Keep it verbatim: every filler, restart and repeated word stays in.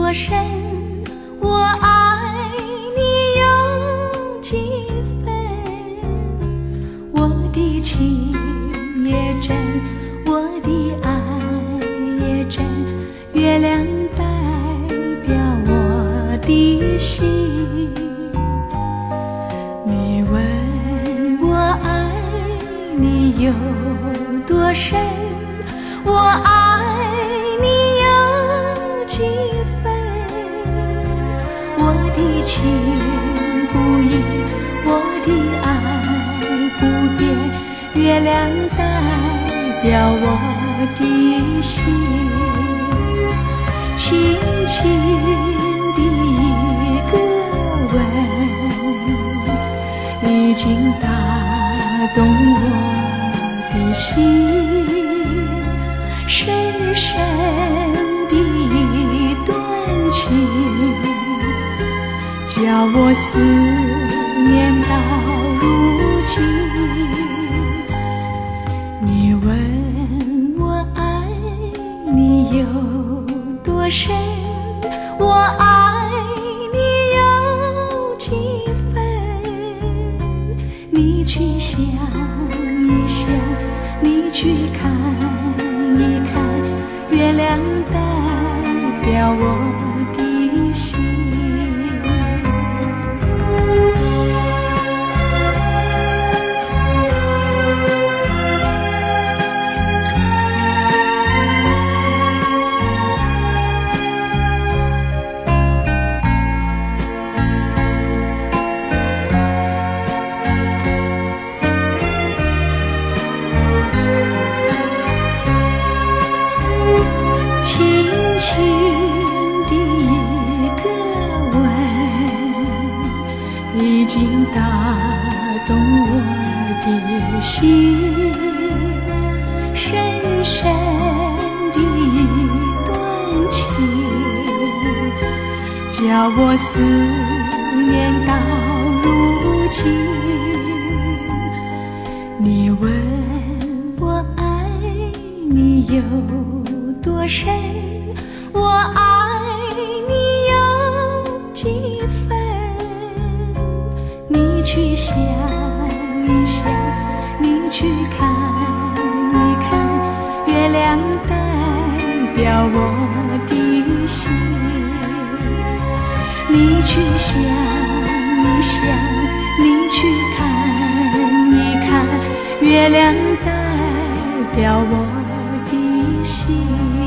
多深，我爱你有几分？我的情也真，我的爱也真，月亮代表我的心。你问我爱你有多深，我爱你有几分？我的情不移，我的爱不变，月亮代表我的心。轻轻的一个吻，已经打动我的心。深深的一段情，叫我思念到如今。你问我爱你有多深，我爱你有几分？你去想一想，你去看一看，月亮代表我的心。已经打动我的心，深深的一段情，叫我思念到如今。你问我爱你有多深，我爱你有几分？你去想一想，你去看一看，月亮代表我的心。你去想一想，你去看一看，月亮代表我的心。